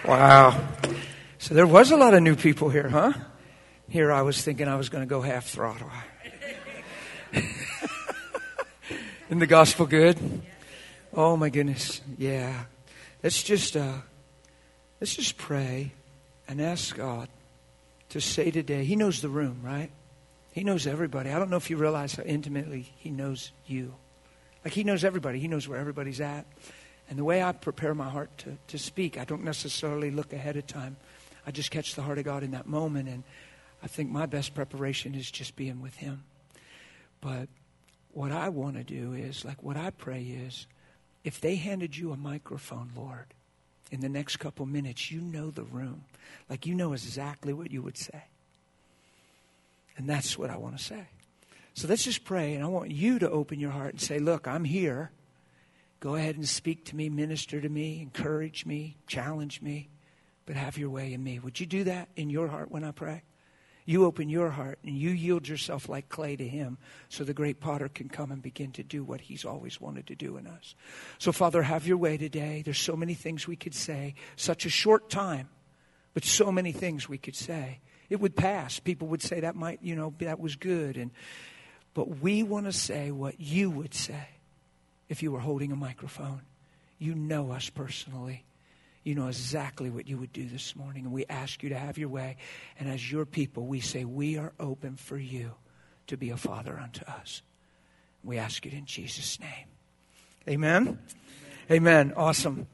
Wow. So there was a lot of new people here, huh? Here I was thinking I was going to go half throttle. Isn't the gospel good? Oh my goodness. Yeah. Let's just pray and ask God to say today. He knows the room, right? He knows everybody. I don't know if you realize how intimately He knows you. Like He knows everybody. He knows where everybody's at. And the way I prepare my heart to speak, I don't necessarily look ahead of time. I just catch the heart of God in that moment. And I think my best preparation is just being with Him. But what I want to do is, like what I pray is, if they handed you a microphone, Lord, in the next couple minutes, you know the room. Like you know exactly what you would say. And that's what I want to say. So let's just pray. And I want you to open your heart and say, look, I'm here. Go ahead and speak to me, minister to me, encourage me, challenge me. But have your way in me. Would you do that in your heart when I pray? You open your heart and you yield yourself like clay to Him so the great potter can come and begin to do what He's always wanted to do in us. So, Father, have your way today. There's so many things we could say. Such a short time, but so many things we could say. It would pass. People would say that that was good. But we want to say what you would say if you were holding a microphone. You know us personally. You know exactly what you would do this morning. And we ask you to have your way. And as your people, we say we are open for you to be a father unto us. We ask it in Jesus' name. Amen? Amen. Awesome.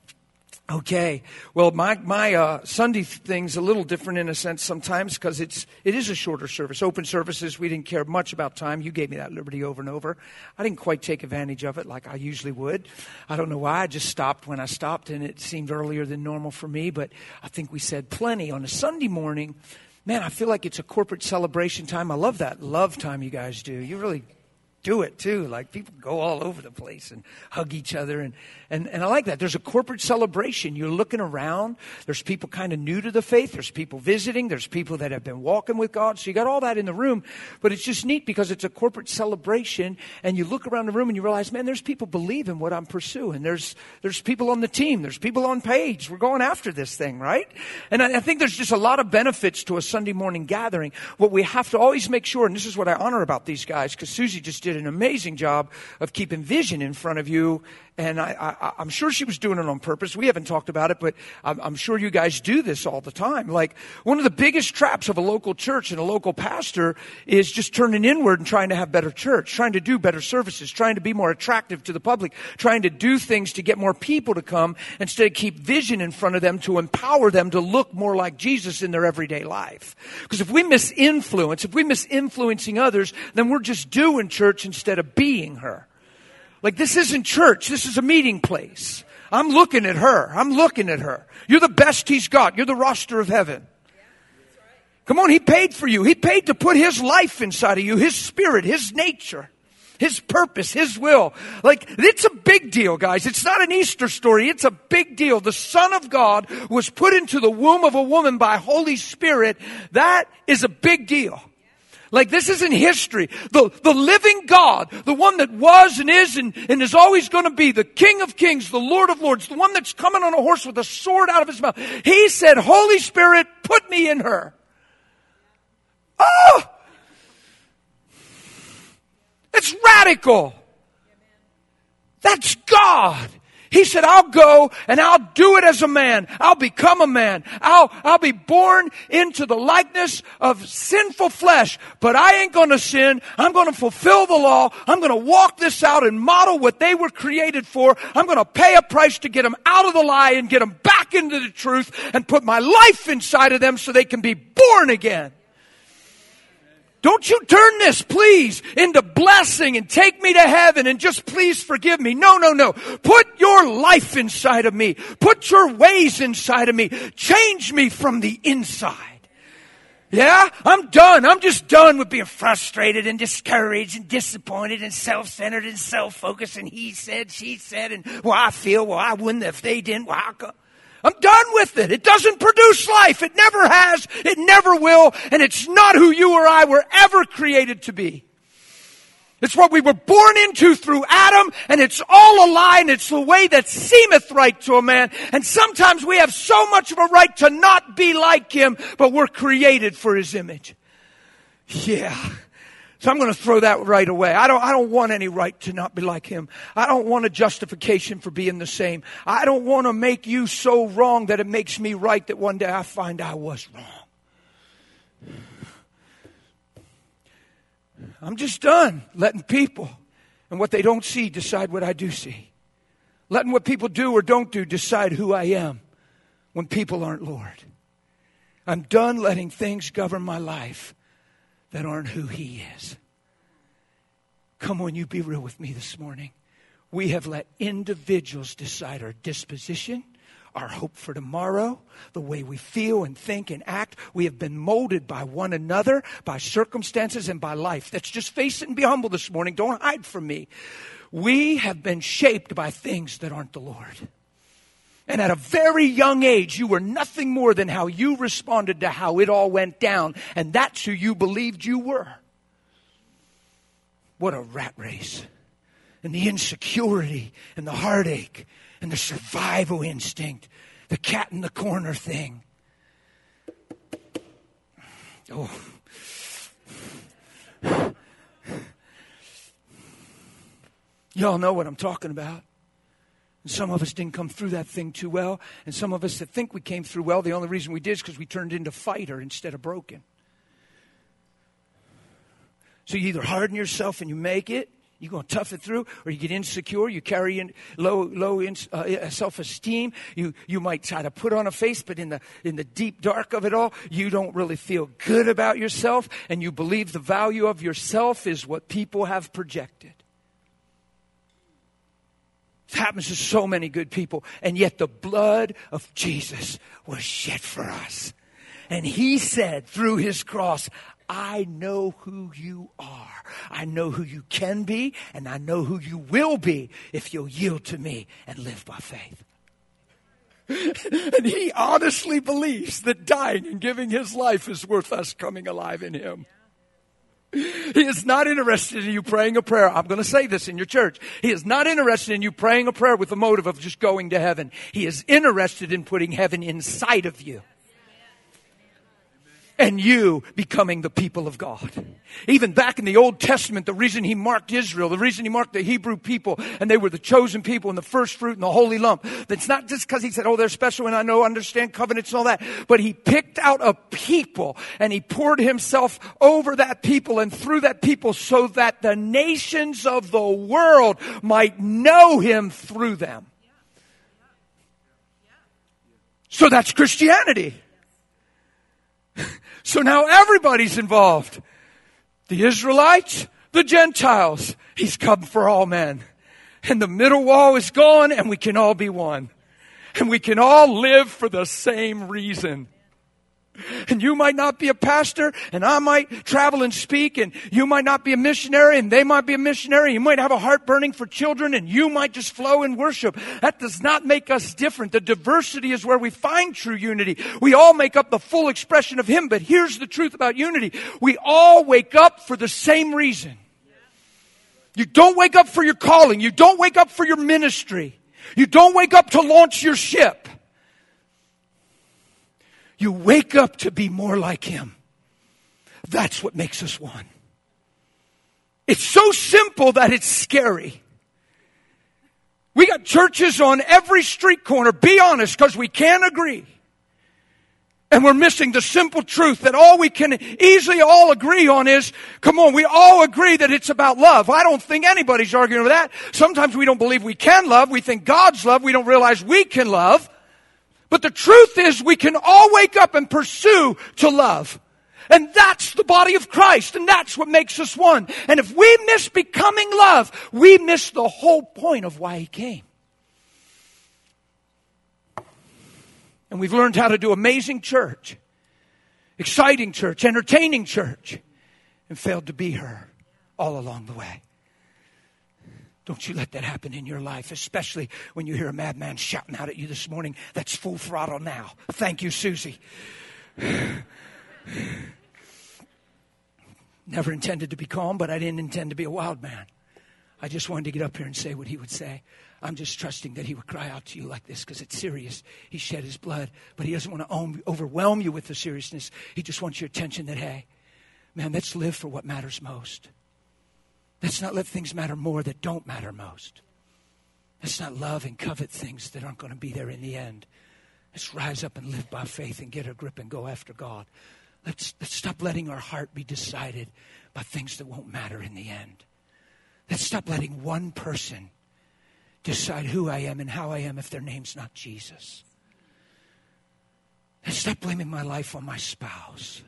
Okay. Well, my Sunday thing's a little different in a sense sometimes because it is a shorter service. Open services, we didn't care much about time. You gave me that liberty over and over. I didn't quite take advantage of it like I usually would. I don't know why. I just stopped when I stopped, and it seemed earlier than normal for me. But I think we said plenty on a Sunday morning. Man, I feel like it's a corporate celebration time. I love that love time you guys do. You really do it too. Like people go all over the place and hug each other. And I like that. There's a corporate celebration. You're looking around. There's people kind of new to the faith. There's people visiting. There's people that have been walking with God. So you got all that in the room. But it's just neat because it's a corporate celebration. And you look around the room and you realize, man, there's people believing what I'm pursuing. There's people on the team. There's people on page. We're going after this thing, right? And I think there's just a lot of benefits to a Sunday morning gathering. What we have to always make sure, and this is what I honor about these guys, because Susie just did an amazing job of keeping vision in front of you. And I'm sure she was doing it on purpose. We haven't talked about it, but I'm sure you guys do this all the time. Like one of the biggest traps of a local church and a local pastor is just turning inward and trying to have better church, trying to do better services, trying to be more attractive to the public, trying to do things to get more people to come instead of keep vision in front of them to empower them to look more like Jesus in their everyday life. Because if we miss influencing others, then we're just doing church instead of being her. Like this isn't church. This is a meeting place. I'm looking at her. You're the best He's got. You're the roster of heaven. Come on, He paid for you. He paid to put His life inside of you, His spirit, His nature, His purpose, His will. Like it's a big deal, guys. It's not an Easter story. It's a big deal. The Son of God was put into the womb of a woman by Holy Spirit. That is a big deal. Like this isn't history. The living God, the one that was and is always going to be, the King of Kings, the Lord of Lords, the one that's coming on a horse with a sword out of His mouth. He said, Holy Spirit, put me in her. Oh! It's radical. That's God. He said, I'll go and I'll do it as a man. I'll become a man. I'll be born into the likeness of sinful flesh, but I ain't going to sin. I'm going to fulfill the law. I'm going to walk this out and model what they were created for. I'm going to pay a price to get them out of the lie and get them back into the truth and put my life inside of them so they can be born again. Don't you turn this, please, into blessing and take me to heaven and just please forgive me. No. Put your life inside of me. Put your ways inside of me. Change me from the inside. Yeah, I'm done. I'm just done with being frustrated and discouraged and disappointed and self-centered and self-focused and he said, she said, and I feel, I wouldn't if they didn't. How come? I'm done with it. It doesn't produce life. It never has. It never will. And it's not who you or I were ever created to be. It's what we were born into through Adam, and it's all a lie, and it's the way that seemeth right to a man. And sometimes we have so much of a right to not be like him, but we're created for his image. Yeah. So I'm going to throw that right away. I don't want any right to not be like him. I don't want a justification for being the same. I don't want to make you so wrong that it makes me right that one day I find I was wrong. I'm just done letting people and what they don't see decide what I do see. Letting what people do or don't do decide who I am when people aren't Lord. I'm done letting things govern my life that aren't who he is. Come on, you be real with me this morning. We have let individuals decide our disposition, our hope for tomorrow, the way we feel and think and act. We have been molded by one another, by circumstances, and by life. Let's just face it and be humble this morning. Don't hide from me. We have been shaped by things that aren't the Lord. And at a very young age, you were nothing more than how you responded to how it all went down. And that's who you believed you were. What a rat race. And the insecurity and the heartache and the survival instinct. The cat in the corner thing. Oh. Y'all know what I'm talking about. And some of us didn't come through that thing too well. And some of us that think we came through well, the only reason we did is because we turned into fighter instead of broken. So you either harden yourself and you make it, you're going to tough it through, or you get insecure, you carry in low self-esteem. You might try to put on a face, but in the deep dark of it all, you don't really feel good about yourself, and you believe the value of yourself is what people have projected. It happens to so many good people, and yet the blood of Jesus was shed for us. And he said through his cross, I know who you are. I know who you can be, and I know who you will be if you'll yield to me and live by faith. And he honestly believes that dying and giving his life is worth us coming alive in him. He is not interested in you praying a prayer. I'm going to say this in your church. He is not interested in you praying a prayer with the motive of just going to heaven. He is interested in putting heaven inside of you. And you becoming the people of God. Even back in the Old Testament, the reason he marked Israel, the reason he marked the Hebrew people, and they were the chosen people and the first fruit and the holy lump. That's not just because he said, oh, they're special and I know, understand covenants and all that. But he picked out a people and he poured himself over that people and through that people so that the nations of the world might know him through them. So that's Christianity. So now everybody's involved. The Israelites, the Gentiles. He's come for all men. And the middle wall is gone and we can all be one. And we can all live for the same reason. And you might not be a pastor, and I might travel and speak, and you might not be a missionary, and they might be a missionary. You might have a heart burning for children, and you might just flow in worship. That does not make us different. The diversity is where we find true unity. We all make up the full expression of him, but here's the truth about unity. We all wake up for the same reason. You don't wake up for your calling. You don't wake up for your ministry. You don't wake up to launch your ship. You wake up to be more like him. That's what makes us one. It's so simple that it's scary. We got churches on every street corner, be honest, because we can't agree. And we're missing the simple truth that all we can easily all agree on is, come on, we all agree that it's about love. I don't think anybody's arguing with that. Sometimes we don't believe we can love. We think God's love. We don't realize we can love. But the truth is we can all wake up and pursue to love. And that's the body of Christ. And that's what makes us one. And if we miss becoming love, we miss the whole point of why he came. And we've learned how to do amazing church, exciting church, entertaining church, and failed to be her all along the way. Don't you let that happen in your life, especially when you hear a madman shouting out at you this morning. That's full throttle now. Thank you, Susie. Never intended to be calm, but I didn't intend to be a wild man. I just wanted to get up here and say what he would say. I'm just trusting that he would cry out to you like this because it's serious. He shed his blood, but he doesn't want to overwhelm you with the seriousness. He just wants your attention that, hey, man, let's live for what matters most. Let's not let things matter more that don't matter most. Let's not love and covet things that aren't going to be there in the end. Let's rise up and live by faith and get a grip and go after God. Let's stop letting our heart be decided by things that won't matter in the end. Let's stop letting one person decide who I am and how I am if their name's not Jesus. Let's stop blaming my life on my spouse.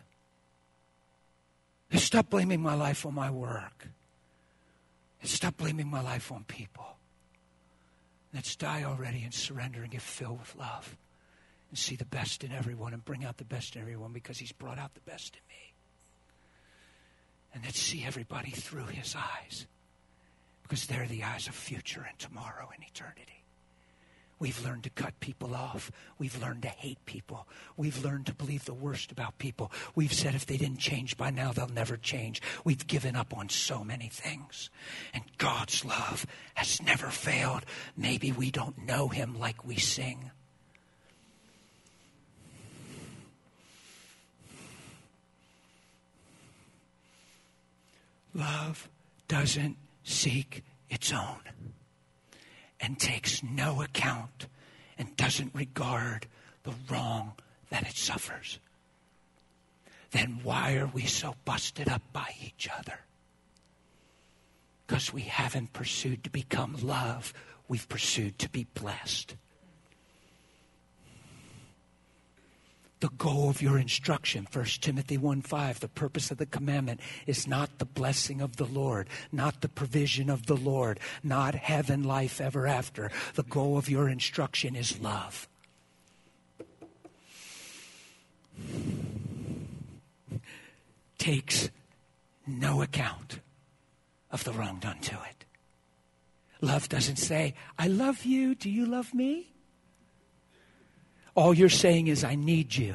Let's stop blaming my life on my work. Let's stop blaming my life on people. Let's die already and surrender and get filled with love and see the best in everyone and bring out the best in everyone because he's brought out the best in me. And let's see everybody through his eyes because they're the eyes of future and tomorrow and eternity. We've learned to cut people off. We've learned to hate people. We've learned to believe the worst about people. We've said if they didn't change by now, they'll never change. We've given up on so many things. And God's love has never failed. Maybe we don't know him like we sing. Love doesn't seek its own and takes no account and doesn't regard the wrong that it suffers. Then why are we so busted up by each other? Because we haven't pursued to become love. We've pursued to be blessed. The goal of your instruction, 1 Timothy 1:5, the purpose of the commandment is not the blessing of the Lord, not the provision of the Lord, not heaven, life ever after. The goal of your instruction is love. Takes no account of the wrong done to it. Love doesn't say, I love you, do you love me? All you're saying is, I need you.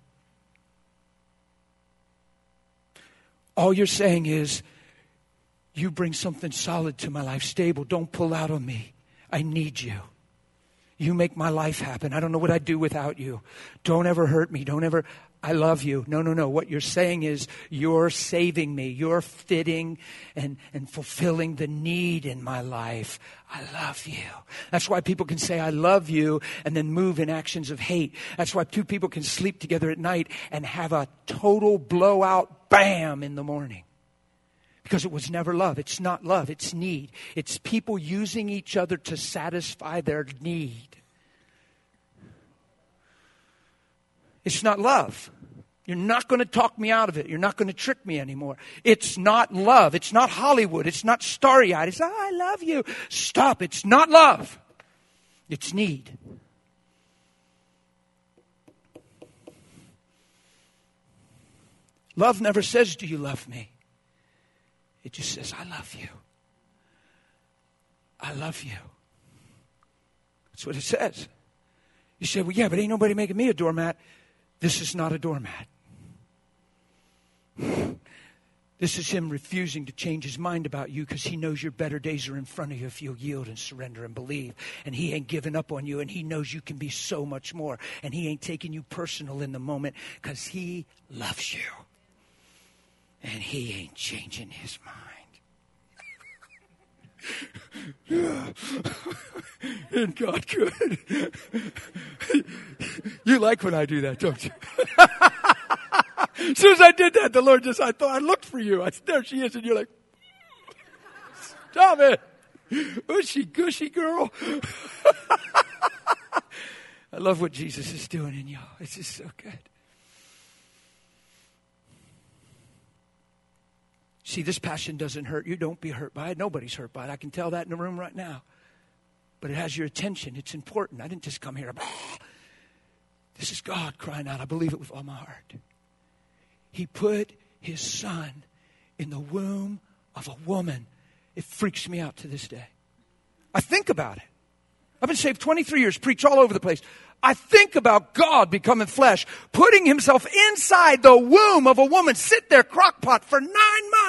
All you're saying is, you bring something solid to my life, stable. Don't pull out on me. I need you. You make my life happen. I don't know what I'd do without you. Don't ever hurt me. I love you. No. What you're saying is you're saving me. You're fitting and fulfilling the need in my life. I love you. That's why people can say, I love you, and then move in actions of hate. That's why two people can sleep together at night and have a total blowout bam in the morning. Because it was never love. It's not love. It's need. It's people using each other to satisfy their need. It's not love. You're not going to talk me out of it. You're not going to trick me anymore. It's not love. It's not Hollywood. It's not starry-eyed. It's, I love you. Stop. It's not love. It's need. Love never says, do you love me? It just says, I love you. I love you. That's what it says. You say, well, yeah, but ain't nobody making me a doormat. This is not a doormat. This is him refusing to change his mind about you because he knows your better days are in front of you if you'll yield and surrender and believe. And he ain't giving up on you, and he knows you can be so much more. And he ain't taking you personal in the moment because he loves you. And he ain't changing his mind. And God could. You like when I do that, don't you? As soon as I did that, the Lord I thought I looked for you. I said, there she is. And you're like, stop it. Ushy gushy girl. I love what Jesus is doing in you. It's just so good. See, this passion doesn't hurt you. Don't be hurt by it. Nobody's hurt by it. I can tell that in the room right now. But it has your attention. It's important. I didn't just come here. This is God crying out. I believe it with all my heart. He put his son in the womb of a woman. It freaks me out to this day. I think about it. I've been saved 23 years, preach all over the place. I think about God becoming flesh, putting himself inside the womb of a woman, sit there crockpot for 9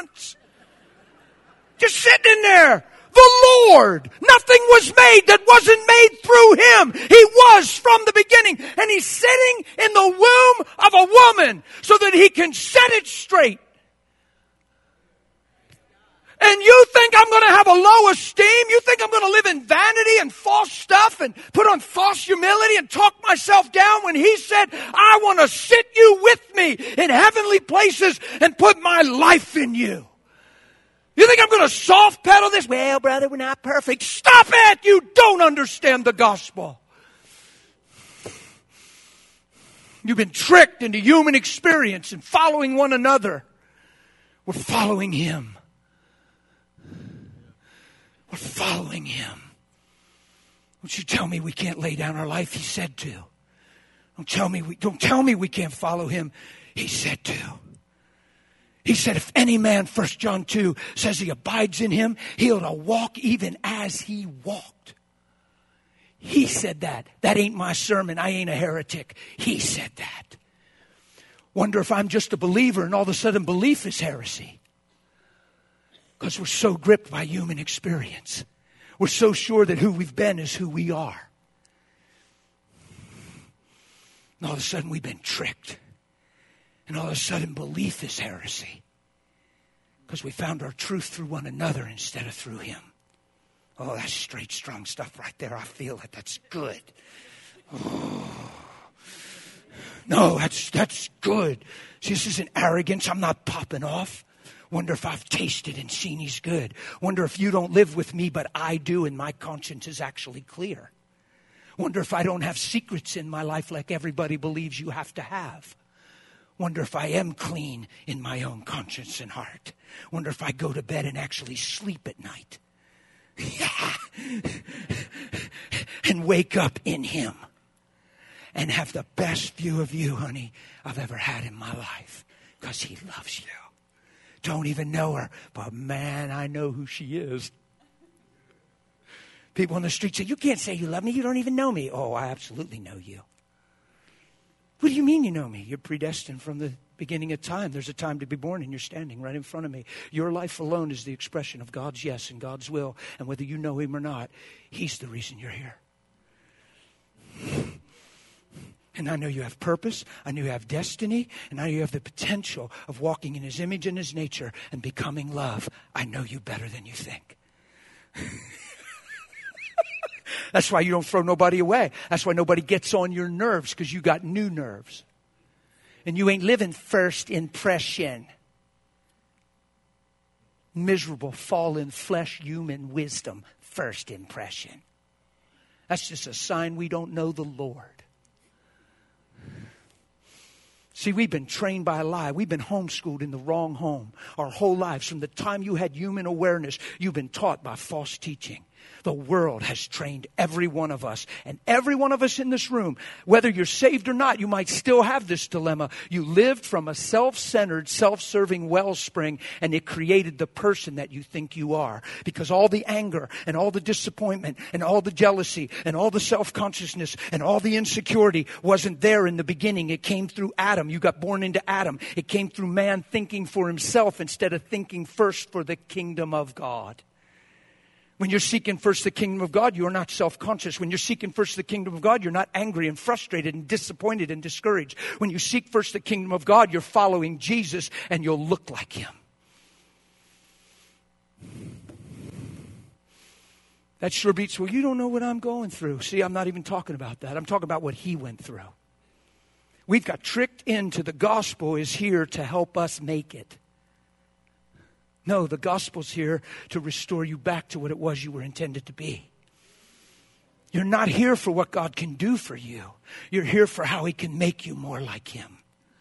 Just sitting in there. The Lord. Nothing was made that wasn't made through Him. He was from the beginning. And He's sitting in the womb of a woman so that He can set it straight. And you think I'm going to have a low esteem? You think I'm going to live in vanity and false stuff and put on false humility and talk myself down when He said, I want to sit you with me in heavenly places and put my life in you? You think I'm going to soft pedal this? Well, brother, we're not perfect. Stop it! You don't understand the gospel. You've been tricked into human experience and following one another. We're following Him. We're following Him. Don't you tell me we can't lay down our life. He said to. Don't tell me we can't follow Him. He said to. He said, if any man, 1 John 2, says he abides in Him, he ought to walk even as He walked. He said that. That ain't my sermon. I ain't a heretic. He said that. Wonder if I'm just a believer and all of a sudden belief is heresy. Because we're so gripped by human experience. We're so sure that who we've been is who we are. And all of a sudden we've been tricked. And all of a sudden belief is heresy. Because we found our truth through one another instead of through Him. Oh, that's straight, strong stuff right there. I feel it. That's good. Oh. No, that's good. See, this isn't arrogance. I'm not popping off. Wonder if I've tasted and seen He's good. Wonder if you don't live with me, but I do, and my conscience is actually clear. Wonder if I don't have secrets in my life like everybody believes you have to have. Wonder if I am clean in my own conscience and heart. Wonder if I go to bed and actually sleep at night. And wake up in Him. And have the best view of you, honey, I've ever had in my life. Because He loves you. Don't even know her, but man, I know who she is. People on the street say, you can't say you love me, you don't even know me. Oh, I absolutely know you. What do you mean you know me? You're predestined from the beginning of time. There's a time to be born and you're standing right in front of me. Your life alone is the expression of God's yes and God's will. And whether you know Him or not, He's the reason you're here. And I know you have purpose. I know you have destiny. And I know you have the potential of walking in His image and His nature and becoming love. I know you better than you think. That's why you don't throw nobody away. That's why nobody gets on your nerves, because you got new nerves. And you ain't living first impression. Miserable, fallen, flesh, human wisdom, first impression. That's just a sign we don't know the Lord. See, we've been trained by a lie. We've been homeschooled in the wrong home our whole lives. From the time you had human awareness, you've been taught by false teaching. The world has trained every one of us. And every one of us in this room, whether you're saved or not, you might still have this dilemma. You lived from a self-centered, self-serving wellspring, and it created the person that you think you are. Because all the anger and all the disappointment and all the jealousy and all the self-consciousness and all the insecurity wasn't there in the beginning. It came through Adam. You got born into Adam. It came through man thinking for himself instead of thinking first for the kingdom of God. When you're seeking first the kingdom of God, you're not self-conscious. When you're seeking first the kingdom of God, you're not angry and frustrated and disappointed and discouraged. When you seek first the kingdom of God, you're following Jesus and you'll look like Him. That sure beats, well, you don't know what I'm going through. See, I'm not even talking about that. I'm talking about what He went through. We've got tricked into the gospel is here to help us make it. No, the gospel's here to restore you back to what it was you were intended to be. You're not here for what God can do for you. You're here for how He can make you more like Him.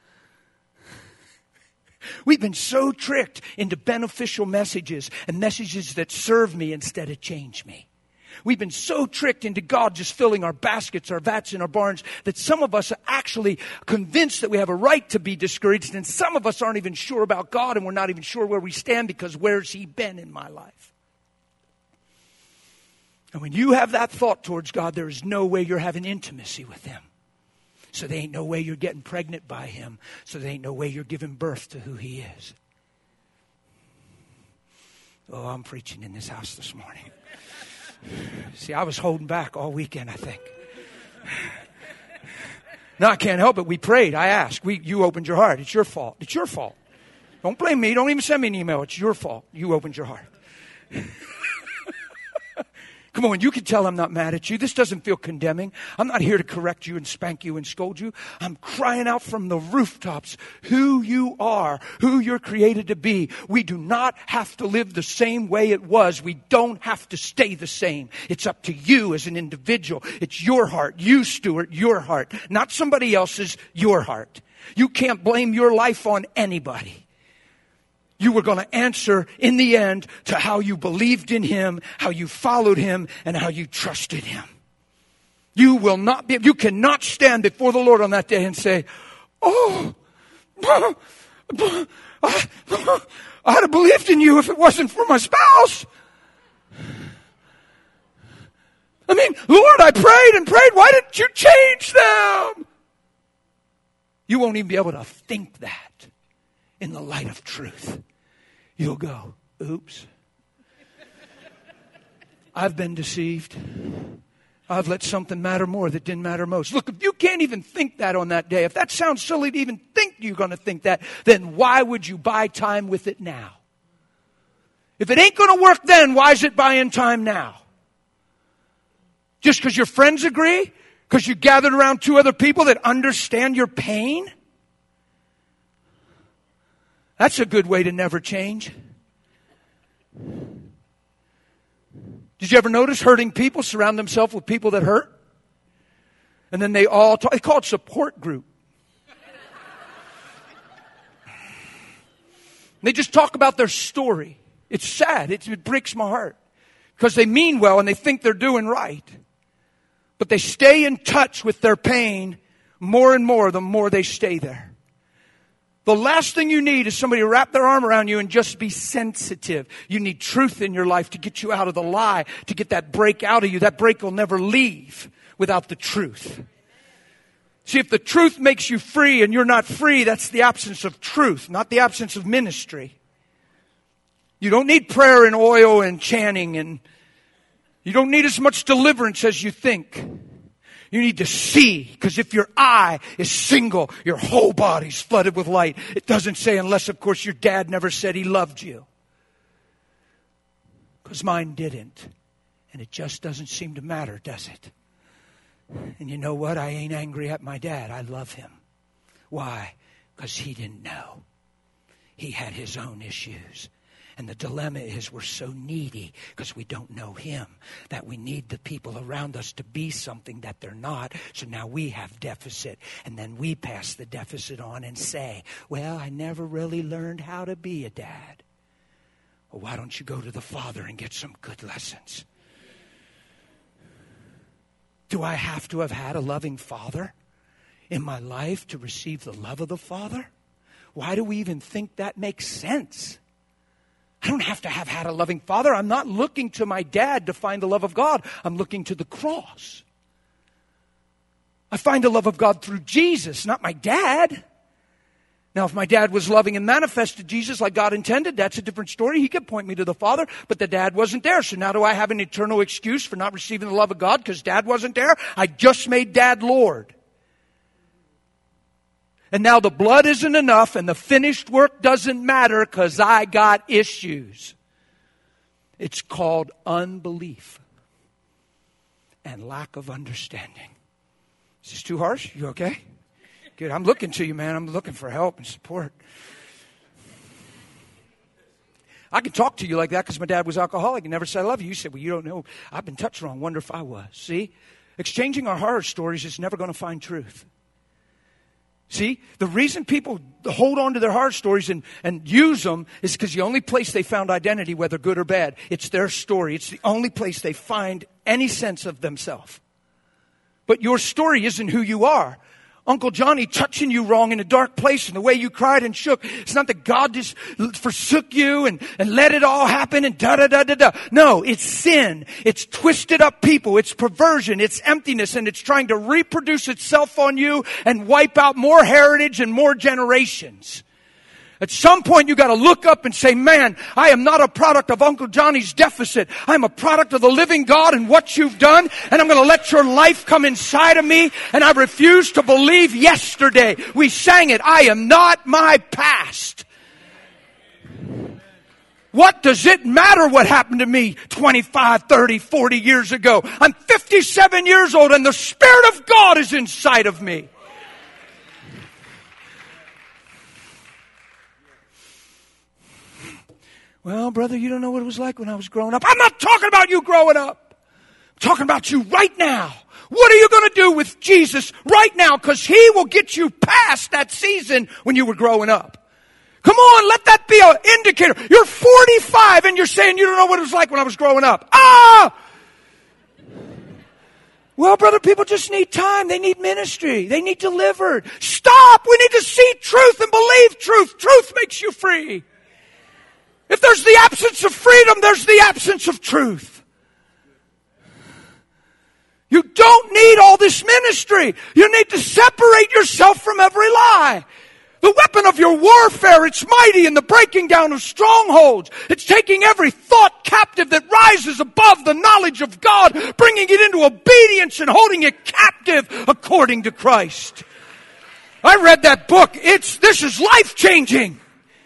We've been so tricked into beneficial messages and messages that serve me instead of change me. We've been so tricked into God just filling our baskets, our vats, and our barns that some of us are actually convinced that we have a right to be discouraged, and some of us aren't even sure about God, and we're not even sure where we stand because where's He been in my life? And when you have that thought towards God, there is no way you're having intimacy with Him. So there ain't no way you're getting pregnant by Him. So there ain't no way you're giving birth to who He is. Oh, I'm preaching in this house this morning. See, I was holding back all weekend, I think. No, I can't help it. We prayed. I asked. You opened your heart. It's your fault. It's your fault. Don't blame me. Don't even send me an email. It's your fault. You opened your heart. Come on, you can tell I'm not mad at you. This doesn't feel condemning. I'm not here to correct you and spank you and scold you. I'm crying out from the rooftops who you are, who you're created to be. We do not have to live the same way it was. We don't have to stay the same. It's up to you as an individual. It's your heart. You steward your heart, not somebody else's, your heart. You can't blame your life on anybody. You were going to answer in the end to how you believed in Him, how you followed Him, and how you trusted Him. You cannot stand before the Lord on that day and say, oh, I'd have believed in you if it wasn't for my spouse. I mean, Lord, I prayed and prayed. Why didn't you change them? You won't even be able to think that in the light of truth. You'll go, oops. I've been deceived. I've let something matter more that didn't matter most. Look, if you can't even think that on that day, if that sounds silly to even think you're going to think that, then why would you buy time with it now? If it ain't going to work then, why is it buying time now? Just because your friends agree? Because you gathered around two other people that understand your pain? That's a good way to never change. Did you ever notice hurting people surround themselves with people that hurt? And then they all talk. They call it support group. They just talk about their story. It's sad. It breaks my heart. Because they mean well and they think they're doing right. But they stay in touch with their pain more and more the more they stay there. The last thing you need is somebody to wrap their arm around you and just be sensitive. You need truth in your life to get you out of the lie, to get that break out of you. That break will never leave without the truth. See, if the truth makes you free and you're not free, that's the absence of truth, not the absence of ministry. You don't need prayer and oil and chanting, and you don't need as much deliverance as you think. You need to see, because if your eye is single, your whole body's flooded with light. It doesn't say, unless, of course, your dad never said he loved you. Because mine didn't. And it just doesn't seem to matter, does it? And you know what? I ain't angry at my dad. I love him. Why? Because he didn't know. He had his own issues. And the dilemma is we're so needy because we don't know Him that we need the people around us to be something that they're not. So now we have deficit. And then we pass the deficit on and say, well, I never really learned how to be a dad. Well, why don't you go to the Father and get some good lessons? Do I have to have had a loving father in my life to receive the love of the Father? Why do we even think that makes sense? I don't have to have had a loving father. I'm not looking to my dad to find the love of God. I'm looking to the cross. I find the love of God through Jesus, not my dad. Now, if my dad was loving and manifested Jesus like God intended, that's a different story. He could point me to the Father, but the dad wasn't there. So now do I have an eternal excuse for not receiving the love of God because dad wasn't there? I just made dad Lord. And now the blood isn't enough and the finished work doesn't matter because I got issues. It's called unbelief and lack of understanding. Is this too harsh? You okay? Good. I'm looking to you, man. I'm looking for help and support. I can talk to you like that because my dad was alcoholic and never said I love you. You said, well, you don't know. I've been touched wrong. Wonder if I was. See? Exchanging our horror stories is never going to find truth. See, the reason people hold on to their horror stories and use them is because the only place they found identity, whether good or bad, it's their story. It's the only place they find any sense of themselves. But your story isn't who you are. Uncle Johnny touching you wrong in a dark place and the way you cried and shook. It's not that God just forsook you and let it all happen and da-da-da-da-da. No, it's sin. It's twisted up people. It's perversion. It's emptiness. And it's trying to reproduce itself on you and wipe out more heritage and more generations. At some point, you got to look up and say, man, I am not a product of Uncle Johnny's deficit. I'm a product of the living God and what you've done. And I'm going to let your life come inside of me. And I refuse to believe yesterday. We sang it. I am not my past. What does it matter what happened to me 25, 30, 40 years ago? I'm 57 years old and the Spirit of God is inside of me. Well, brother, you don't know what it was like when I was growing up. I'm not talking about you growing up. I'm talking about you right now. What are you going to do with Jesus right now? Because He will get you past that season when you were growing up. Come on, let that be an indicator. You're 45 and you're saying you don't know what it was like when I was growing up. Well, brother, people just need time. They need ministry. They need delivered. Stop. We need to see truth and believe truth. Truth makes you free. If there's the absence of freedom, there's the absence of truth. You don't need all this ministry. You need to separate yourself from every lie. The weapon of your warfare, it's mighty in the breaking down of strongholds. It's taking every thought captive that rises above the knowledge of God, bringing it into obedience and holding it captive according to Christ. I read that book. This is life-changing.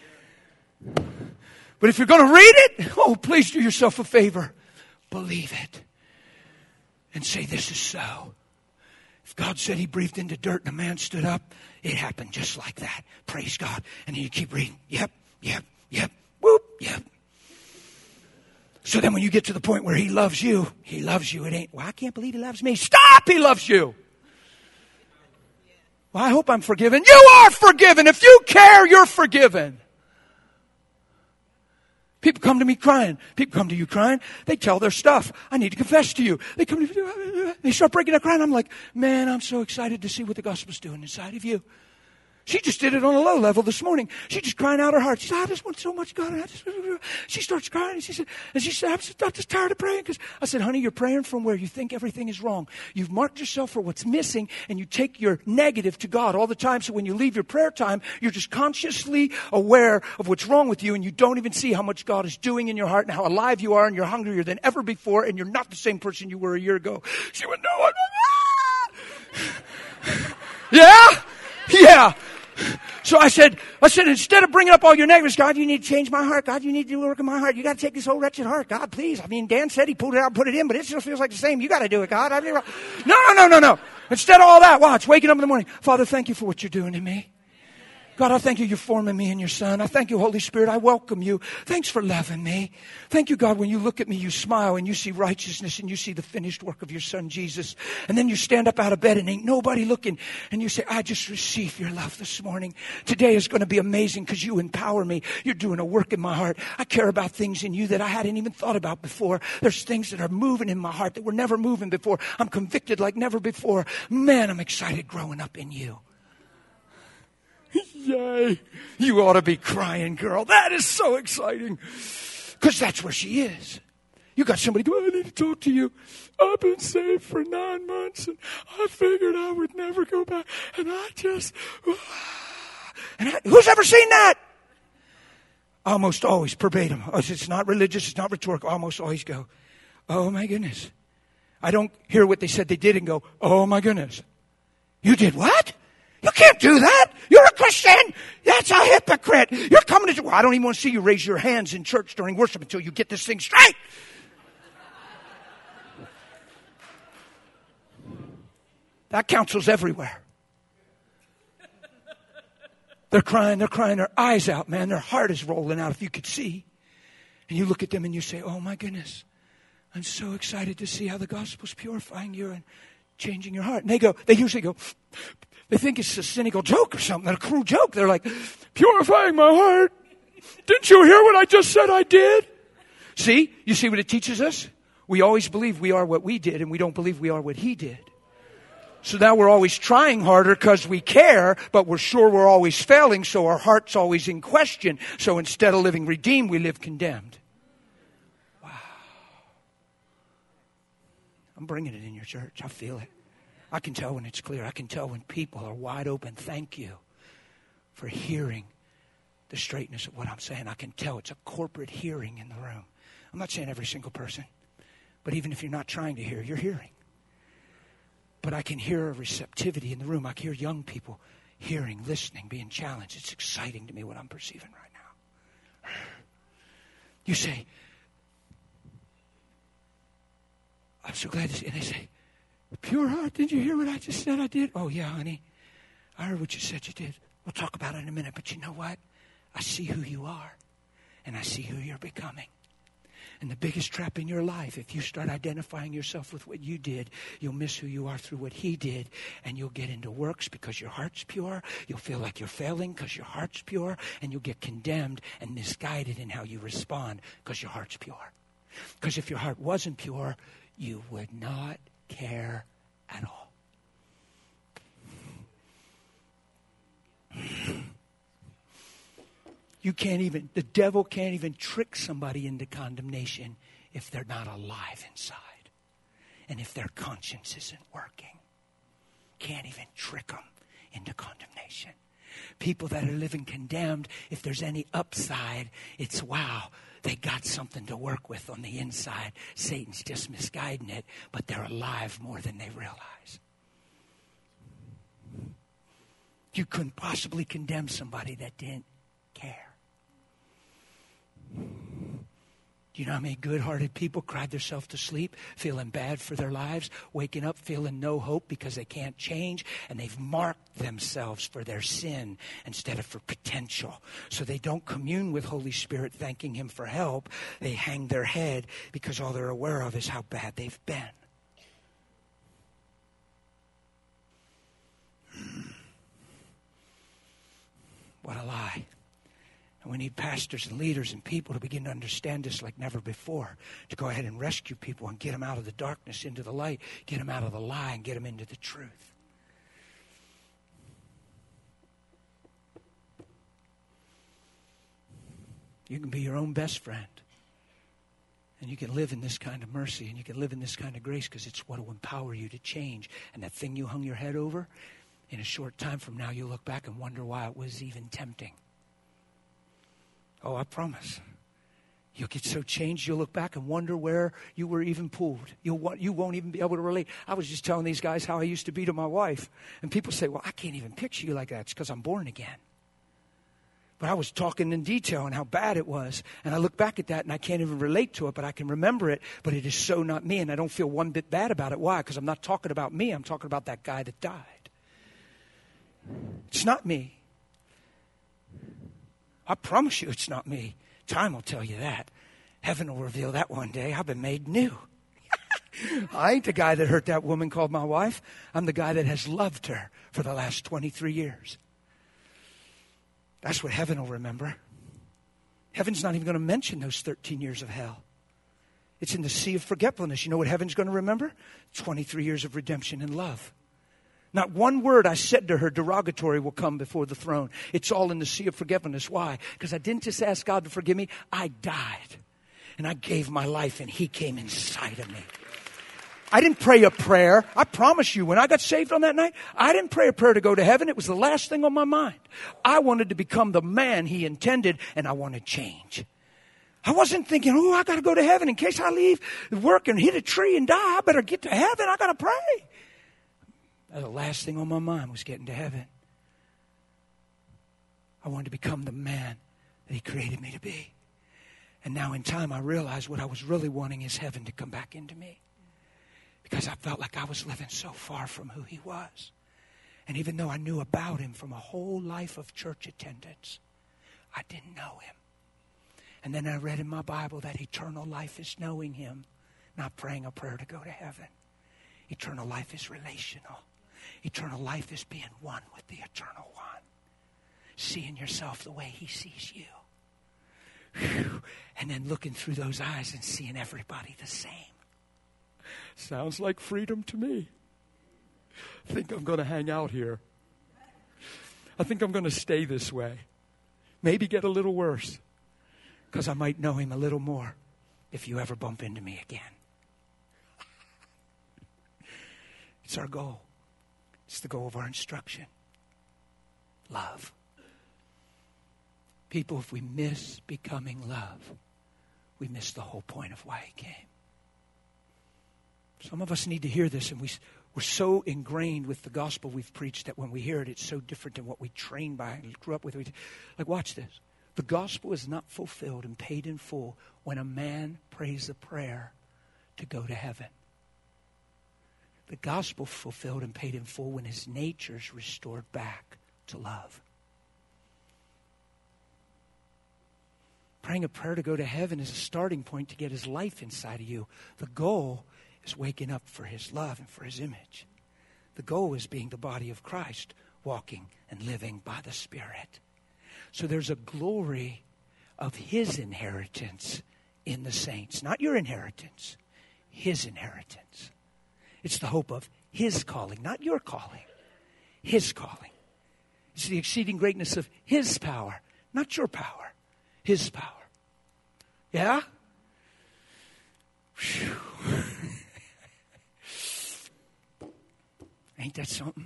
But if you're going to read it, please do yourself a favor. Believe it. And say, this is so. If God said He breathed into dirt and a man stood up, it happened just like that. Praise God. And then you keep reading. Yep, whoop, yep. So then when you get to the point where He loves you. It ain't, I can't believe He loves me. Stop, He loves you. Well, I hope I'm forgiven. You are forgiven. If you care, you're forgiven. People come to me crying. People come to you crying. They tell their stuff. I need to confess to you. They come to me. They start breaking out crying. I'm like, man, I'm so excited to see what the gospel's doing inside of you. She just did it on a low level this morning. She just crying out her heart. She said, I just want so much God. She starts crying. And she said, I'm just tired of praying. Because I said, honey, you're praying from where you think everything is wrong. You've marked yourself for what's missing. And you take your negative to God all the time. So when you leave your prayer time, you're just consciously aware of what's wrong with you. And you don't even see how much God is doing in your heart and how alive you are. And you're hungrier than ever before. And you're not the same person you were a year ago. She went, no. Yeah. So I said, instead of bringing up all your negatives, God, you need to change my heart. God, you need to do work in my heart. You got to take this old wretched heart. God, please. I mean, Dan said He pulled it out and put it in, but it still feels like the same. You got to do it, God. No. Instead of all that, watch, waking up in the morning. Father, thank you for what you're doing in me. God, I thank you, you're forming me in your Son. I thank you, Holy Spirit, I welcome you. Thanks for loving me. Thank you, God, when you look at me, you smile and you see righteousness and you see the finished work of your Son, Jesus. And then you stand up out of bed and ain't nobody looking. And you say, I just receive your love this morning. Today is going to be amazing because you empower me. You're doing a work in my heart. I care about things in you that I hadn't even thought about before. There's things that are moving in my heart that were never moving before. I'm convicted like never before. Man, I'm excited growing up in you. Yay. You ought to be crying, girl. That is so exciting. Because that's where she is. You got somebody go, I need to talk to you. I've been saved for 9 months and I figured I would never go back. And I just... who's ever seen that? Almost always, verbatim. It's not religious, it's not rhetorical. Almost always go, oh my goodness. I don't hear what they said they did and go, oh my goodness. You did what? You can't do that. You're a Christian. That's a hypocrite. You're coming to... Well, I don't even want to see you raise your hands in church during worship until you get this thing straight. That counsels everywhere. They're crying their eyes out, man. Their heart is rolling out if you could see. And you look at them and you say, oh my goodness, I'm so excited to see how the gospel's purifying you and changing your heart. And they usually go... They think it's a cynical joke or something, a cruel joke. They're like, purifying my heart. Didn't you hear what I just said I did? See? You see what it teaches us? We always believe we are what we did, and we don't believe we are what He did. So now we're always trying harder because we care, but we're sure we're always failing, so our heart's always in question. So instead of living redeemed, we live condemned. Wow. I'm bringing it in your church. I feel it. I can tell when it's clear. I can tell when people are wide open. Thank you for hearing the straightness of what I'm saying. I can tell it's a corporate hearing in the room. I'm not saying every single person, but even if you're not trying to hear, you're hearing. But I can hear a receptivity in the room. I can hear young people hearing, listening, being challenged. It's exciting to me what I'm perceiving right now. You say, I'm so glad to see. And they say, pure heart, did you hear what I just said I did? Oh, yeah, honey. I heard what you said you did. We'll talk about it in a minute. But you know what? I see who you are. And I see who you're becoming. And the biggest trap in your life, if you start identifying yourself with what you did, you'll miss who you are through what he did. And you'll get into works because your heart's pure. You'll feel like you're failing because your heart's pure. And you'll get condemned and misguided in how you respond because your heart's pure. Because if your heart wasn't pure, you would not care at all. The devil can't even trick somebody into condemnation if they're not alive inside. And if their conscience isn't working. Can't even trick them into condemnation. People that are living condemned, if there's any upside, it's wow, they got something to work with on the inside. Satan's just misguiding it, but they're alive more than they realize. You couldn't possibly condemn somebody that didn't care. Do you know how many good-hearted people cried themselves to sleep, feeling bad for their lives, waking up feeling no hope because they can't change, and they've marked themselves for their sin instead of for potential. So they don't commune with Holy Spirit thanking him for help. They hang their head because all they're aware of is how bad they've been. What a lie. And we need pastors and leaders and people to begin to understand this like never before. To go ahead and rescue people and get them out of the darkness into the light. Get them out of the lie and get them into the truth. You can be your own best friend. And you can live in this kind of mercy and you can live in this kind of grace because it's what will empower you to change. And that thing you hung your head over, in a short time from now, you'll look back and wonder why it was even tempting. Oh, I promise. You'll get so changed, you'll look back and wonder where you were even pulled. You won't even be able to relate. I was just telling these guys how I used to be to my wife. And people say, well, I can't even picture you like that. It's because I'm born again. But I was talking in detail on how bad it was. And I look back at that and I can't even relate to it, but I can remember it. But it is so not me. And I don't feel one bit bad about it. Why? Because I'm not talking about me. I'm talking about that guy that died. It's not me. I promise you it's not me. Time will tell you that. Heaven will reveal that one day. I've been made new. I ain't the guy that hurt that woman called my wife. I'm the guy that has loved her for the last 23 years. That's what heaven will remember. Heaven's not even going to mention those 13 years of hell. It's in the sea of forgetfulness. You know what heaven's going to remember? 23 years of redemption and love. Not one word I said to her derogatory will come before the throne. It's all in the sea of forgetfulness. Why? Because I didn't just ask God to forgive me. I died. And I gave my life and he came inside of me. I didn't pray a prayer. I promise you, when I got saved on that night, I didn't pray a prayer to go to heaven. It was the last thing on my mind. I wanted to become the man he intended and I wanted change. I wasn't thinking, oh, I got to go to heaven in case I leave work and hit a tree and die. I better get to heaven. I got to pray. The last thing on my mind was getting to heaven. I wanted to become the man that he created me to be. And now in time I realized what I was really wanting is heaven to come back into me. Because I felt like I was living so far from who he was. And even though I knew about him from a whole life of church attendance, I didn't know him. And then I read in my Bible that eternal life is knowing him, not praying a prayer to go to heaven. Eternal life is relational. Eternal life is being one with the eternal one. Seeing yourself the way he sees you. Whew. And then looking through those eyes and seeing everybody the same. Sounds like freedom to me. I think I'm going to hang out here. I think I'm going to stay this way. Maybe get a little worse. Because I might know him a little more if you ever bump into me again. It's our goal. It's the goal of our instruction. Love. People, if we miss becoming love, we miss the whole point of why he came. Some of us need to hear this, and we're so ingrained with the gospel we've preached that when we hear it, it's so different than what we trained by and grew up with. Like, watch this. The gospel is not fulfilled and paid in full when a man prays a prayer to go to heaven. The gospel fulfilled and paid in full when his nature is restored back to love. Praying a prayer to go to heaven is a starting point to get his life inside of you. The goal is waking up for his love and for his image. The goal is being the body of Christ, walking and living by the Spirit. So there's a glory of his inheritance in the saints. Not your inheritance, his inheritance. It's the hope of his calling, not your calling. His calling. It's the exceeding greatness of his power, not your power. His power. Yeah? Whew. Ain't that something?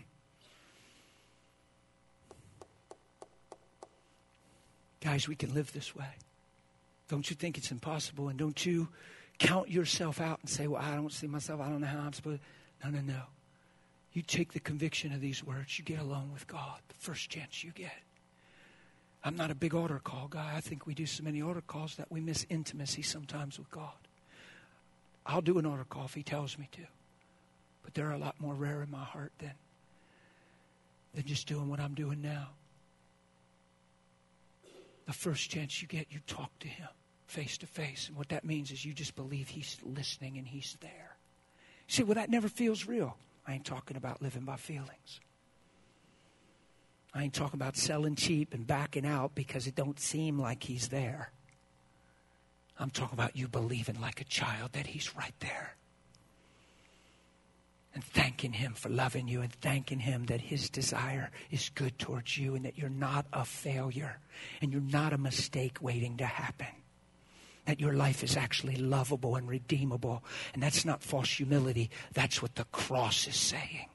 Guys, we can live this way. Don't you think it's impossible? And don't you count yourself out and say, well, I don't see myself. I don't know how I'm supposed to. No. You take the conviction of these words. You get alone with God the first chance you get. I'm not a big altar call guy. I think we do so many altar calls that we miss intimacy sometimes with God. I'll do an altar call if he tells me to. But they're a lot more rare in my heart than just doing what I'm doing now. The first chance you get, you talk to him face to face. And what that means is you just believe he's listening and he's there. You say, well, that never feels real. I ain't talking about living by feelings. I ain't talking about selling cheap and backing out because it don't seem like he's there. I'm talking about you believing like a child that he's right there. And thanking him for loving you and thanking him that his desire is good towards you and that you're not a failure and you're not a mistake waiting to happen. That your life is actually lovable and redeemable. And that's not false humility. That's what the cross is saying.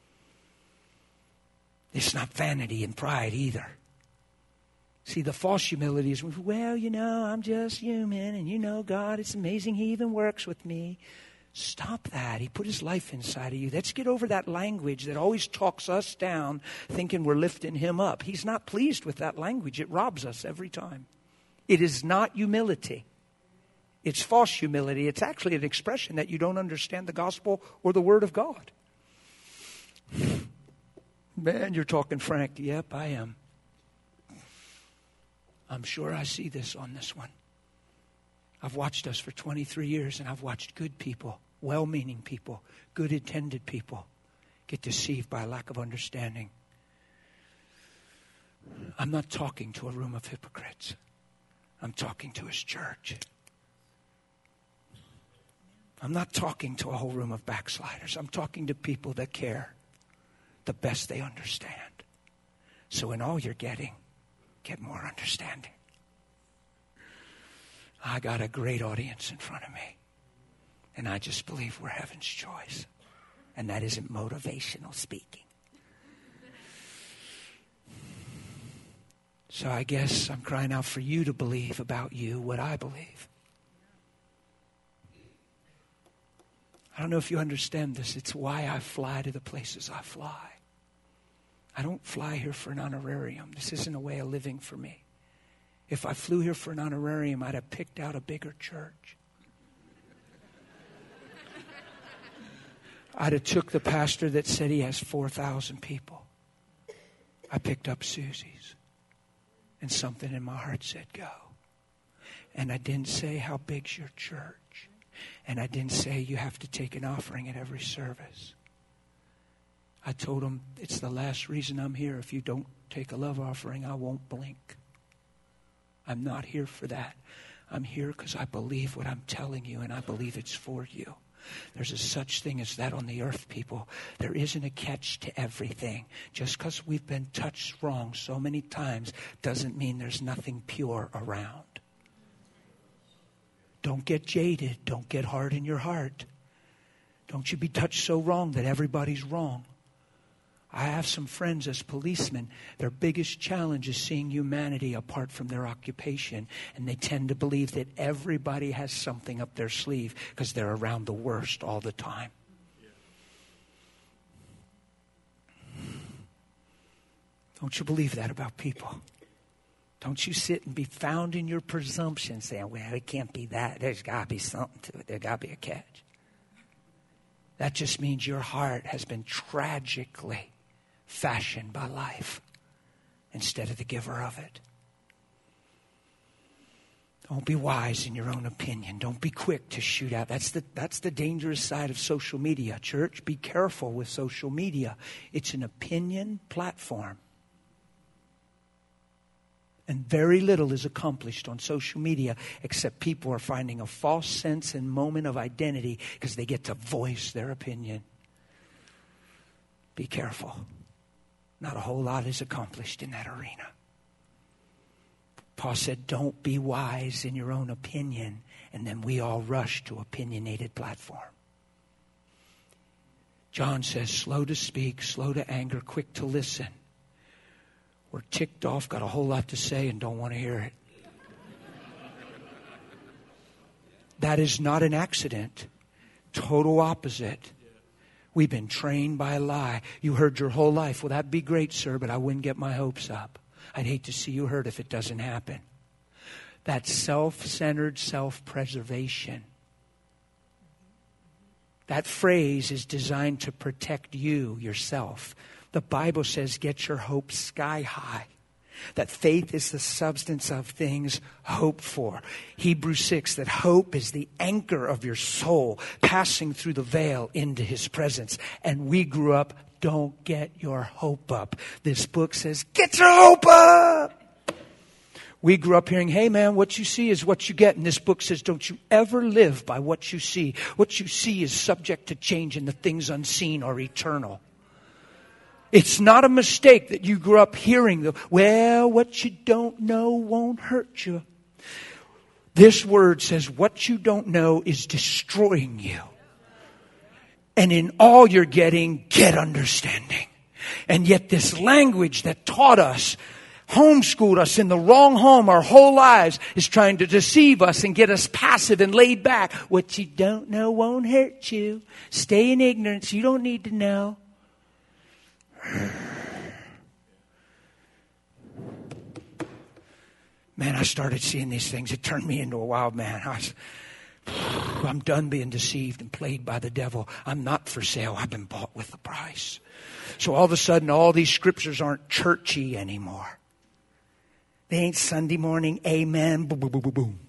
It's not vanity and pride either. See, the false humility is, well, I'm just human and God, it's amazing he even works with me. Stop that. He put his life inside of you. Let's get over that language that always talks us down thinking we're lifting him up. He's not pleased with that language. It robs us every time. It is not humility. It's false humility. It's actually an expression that you don't understand the gospel or the word of God. Man, you're talking frank. Yep, I am. I'm sure I see this on this one. I've watched us for 23 years, and I've watched good people, well-meaning people, good-intended people get deceived by a lack of understanding. I'm not talking to a room of hypocrites. I'm talking to his church. I'm not talking to a whole room of backsliders. I'm talking to people that care the best they understand. So in all you're getting, get more understanding. I got a great audience in front of me. And I just believe we're heaven's choice. And that isn't motivational speaking. So I guess I'm crying out for you to believe about you what I believe. I don't know if you understand this. It's why I fly to the places I fly. I don't fly here for an honorarium. This isn't a way of living for me. If I flew here for an honorarium, I'd have picked out a bigger church. I'd have took the pastor that said he has 4,000 people. I picked up Susie's. And something in my heart said, go. And I didn't say, how big's your church? And I didn't say, you have to take an offering at every service. I told him, it's the last reason I'm here. If you don't take a love offering, I won't blink. I'm not here for that. I'm here because I believe what I'm telling you, and I believe it's for you. There's a such thing as that on the earth, people. There isn't a catch to everything. Just because we've been touched wrong so many times doesn't mean there's nothing pure around. Don't get jaded. Don't get hard in your heart. Don't you be touched so wrong that everybody's wrong. I have some friends as policemen. Their biggest challenge is seeing humanity apart from their occupation. And they tend to believe that everybody has something up their sleeve because they're around the worst all the time. Don't you believe that about people? Don't you sit and be found in your presumption saying, well, it can't be that. There's got to be something to it. There's got to be a catch. That just means your heart has been tragically fashioned by life instead of the giver of it. Don't be wise in your own opinion. Don't be quick to shoot out. That's the dangerous side of social media. Church, be careful with social media. It's an opinion platform. And very little is accomplished on social media except people are finding a false sense and moment of identity because they get to voice their opinion. Be careful. Not a whole lot is accomplished in that arena. Paul said, don't be wise in your own opinion. And then we all rush to opinionated platform. John says, slow to speak, slow to anger, quick to listen. We're ticked off, got a whole lot to say, and don't want to hear it. That is not an accident. Total opposite. We've been trained by a lie. You heard your whole life. Well, that'd be great, sir, but I wouldn't get my hopes up. I'd hate to see you hurt if it doesn't happen. That's self-centered self-preservation. That phrase is designed to protect you, yourself. The Bible says, get your hopes sky high. That faith is the substance of things hoped for. Hebrews 6, that hope is the anchor of your soul, passing through the veil into His presence. And we grew up, don't get your hope up. This book says, get your hope up! We grew up hearing, hey man, what you see is what you get. And this book says, don't you ever live by what you see. What you see is subject to change, and the things unseen are eternal. It's not a mistake that you grew up hearing what you don't know won't hurt you. This word says what you don't know is destroying you. And in all you're getting, get understanding. And yet this language that taught us, homeschooled us in the wrong home our whole lives, is trying to deceive us and get us passive and laid back. What you don't know won't hurt you. Stay in ignorance. You don't need to know. Man, I started seeing these things. It turned me into a wild man. I'm done being deceived and played by the devil. I'm not for sale. I've been bought with a price. So all of a sudden, all these scriptures aren't churchy anymore. They ain't Sunday morning, amen, boom, boom, boom, boom, boom.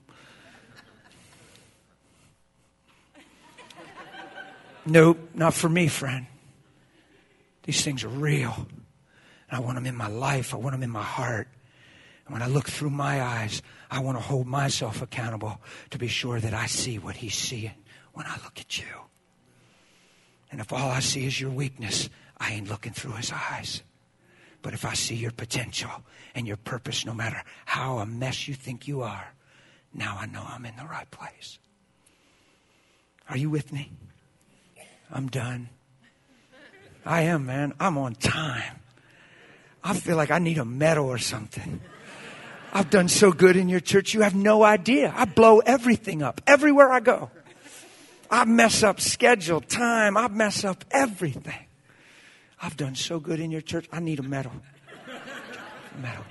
Nope, not for me, friend. These things are real. And I want them in my life. I want them in my heart. And when I look through my eyes, I want to hold myself accountable to be sure that I see what He's seeing when I look at you. And if all I see is your weakness, I ain't looking through His eyes. But if I see your potential and your purpose, no matter how a mess you think you are, now I know I'm in the right place. Are you with me? I'm done. I am, man. I'm on time. I feel like I need a medal or something. I've done so good in your church, you have no idea. I blow everything up everywhere I go. I mess up schedule, time. I mess up everything. I've done so good in your church, I need a medal. A medal.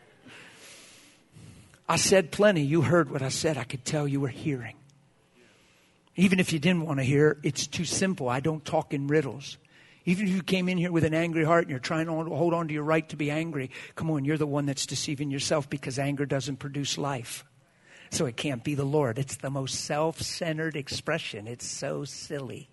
I said plenty. You heard what I said. I could tell you were hearing. Even if you didn't want to hear, it's too simple. I don't talk in riddles. Even if you came in here with an angry heart and you're trying to hold on to your right to be angry, come on, you're the one that's deceiving yourself, because anger doesn't produce life. So it can't be the Lord. It's the most self-centered expression. It's so silly.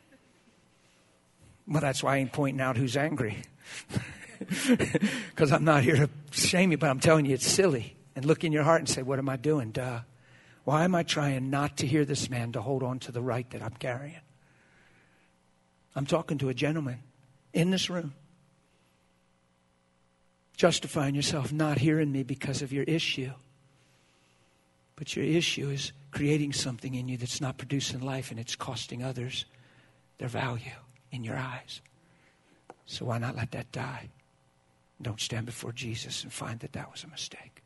Well, that's why I ain't pointing out who's angry. Because I'm not here to shame you, but I'm telling you it's silly. And look in your heart and say, what am I doing? Duh. Why am I trying not to hear this man to hold on to the right that I'm carrying? I'm talking to a gentleman in this room. Justifying yourself not hearing me because of your issue. But your issue is creating something in you that's not producing life, and it's costing others their value in your eyes. So why not let that die? Don't stand before Jesus and find that that was a mistake.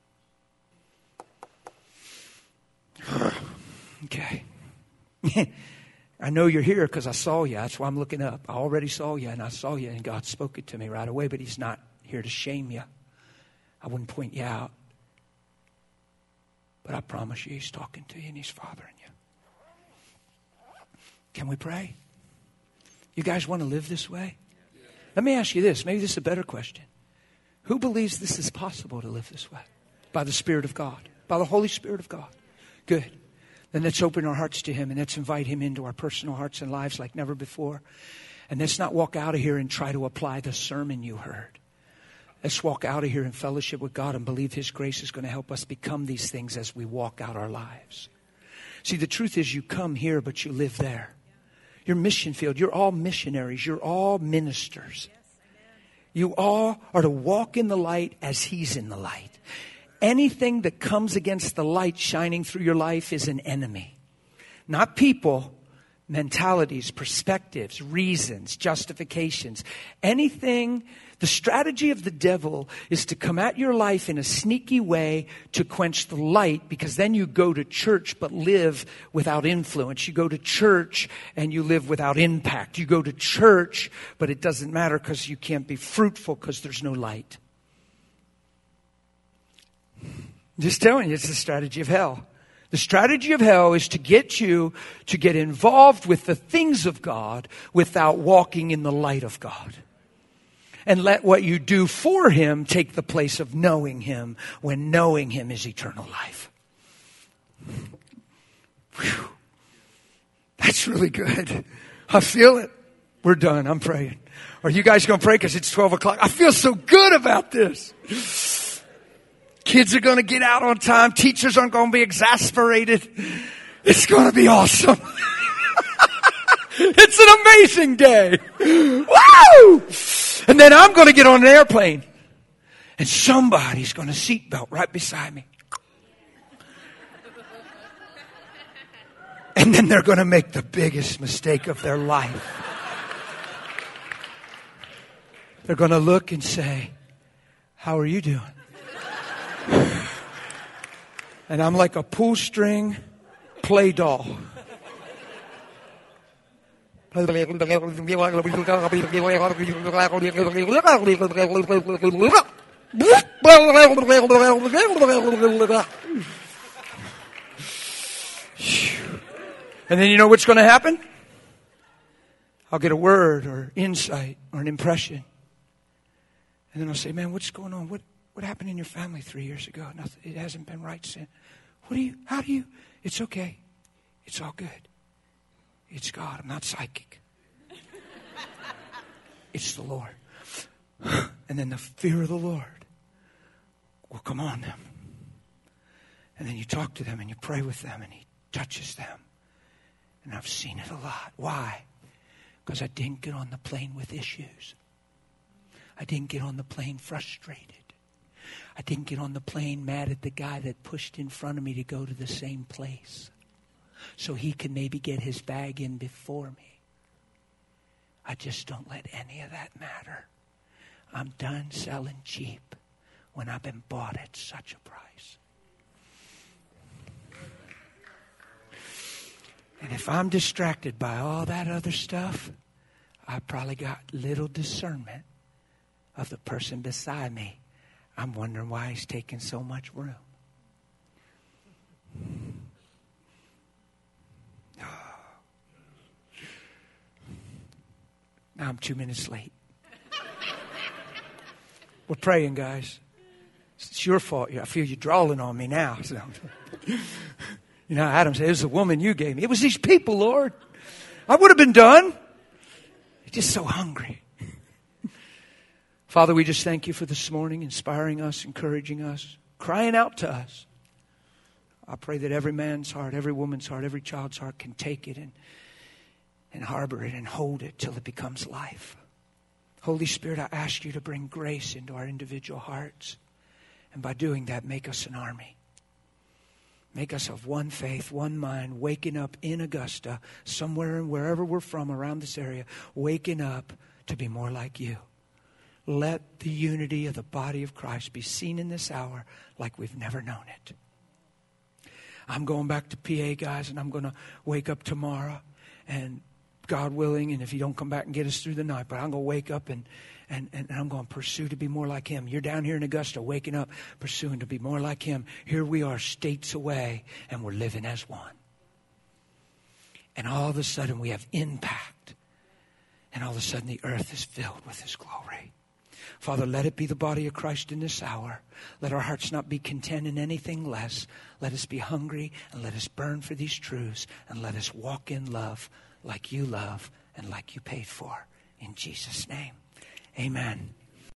Okay. I know you're here because I saw you. That's why I'm looking up. I already saw you, and I saw you, and God spoke it to me right away, but He's not here to shame you. I wouldn't point you out. But I promise you, He's talking to you, and He's fathering you. Can we pray? You guys want to live this way? Let me ask you this. Maybe this is a better question. Who believes this is possible to live this way? By the Spirit of God. By the Holy Spirit of God. Good. Then let's open our hearts to Him and let's invite Him into our personal hearts and lives like never before. And let's not walk out of here and try to apply the sermon you heard. Let's walk out of here in fellowship with God and believe His grace is going to help us become these things as we walk out our lives. See, the truth is you come here, but you live there. Your mission field, you're all missionaries. You're all ministers. You all are to walk in the light as He's in the light. Anything that comes against the light shining through your life is an enemy. Not people, mentalities, perspectives, reasons, justifications. Anything, the strategy of the devil is to come at your life in a sneaky way to quench the light, because then you go to church but live without influence. You go to church and you live without impact. You go to church, but it doesn't matter because you can't be fruitful because there's no light. I'm just telling you, it's the strategy of hell. The strategy of hell is to get you to get involved with the things of God without walking in the light of God. And let what you do for Him take the place of knowing Him, when knowing Him is eternal life. Whew. That's really good. I feel it. We're done. I'm praying. Are you guys going to pray? Because it's 12 o'clock. I feel so good about this. Kids are going to get out on time. Teachers aren't going to be exasperated. It's going to be awesome. It's an amazing day. Woo! And then I'm going to get on an airplane. And somebody's going to seatbelt right beside me. And then they're going to make the biggest mistake of their life. They're going to look and say, "How are you doing?" And I'm like a pull string play doll. And then you know what's going to happen? I'll get a word or insight or an impression. And then I'll say, "Man, what's going on? What happened in your family 3 years ago? Nothing. It hasn't been right since. How do you? It's okay. It's all good. It's God. I'm not psychic. It's the Lord." And then the fear of the Lord will come on them. And then you talk to them and you pray with them and He touches them. And I've seen it a lot. Why? Because I didn't get on the plane with issues. I didn't get on the plane frustrated. I didn't get on the plane mad at the guy that pushed in front of me to go to the same place so he can maybe get his bag in before me. I just don't let any of that matter. I'm done selling cheap when I've been bought at such a price. And if I'm distracted by all that other stuff, I probably got little discernment of the person beside me. I'm wondering why he's taking so much room. Now I'm 2 minutes late. We're praying, guys. It's your fault. I feel you drawing on me now. So. You know, Adam said, "It was the woman you gave me." It was these people, Lord. I would have been done. You're just so hungry. Father, we just thank You for this morning, inspiring us, encouraging us, crying out to us. I pray that every man's heart, every woman's heart, every child's heart can take it and harbor it and hold it till it becomes life. Holy Spirit, I ask You to bring grace into our individual hearts. And by doing that, make us an army. Make us of one faith, one mind, waking up in Augusta, somewhere and wherever we're from around this area, waking up to be more like you. Let the unity of the body of Christ be seen in this hour like we've never known it. I'm going back to PA, guys, and I'm going to wake up tomorrow, and God willing, and if you don't come back and get us through the night, but I'm going to wake up and I'm going to pursue to be more like him. You're down here in Augusta waking up, pursuing to be more like him. Here we are states away, and we're living as one. And all of a sudden we have impact. And all of a sudden the earth is filled with his glory. Father, let it be the body of Christ in this hour. Let our hearts not be content in anything less. Let us be hungry and let us burn for these truths. And let us walk in love like you love and like you paid for. In Jesus' name, amen.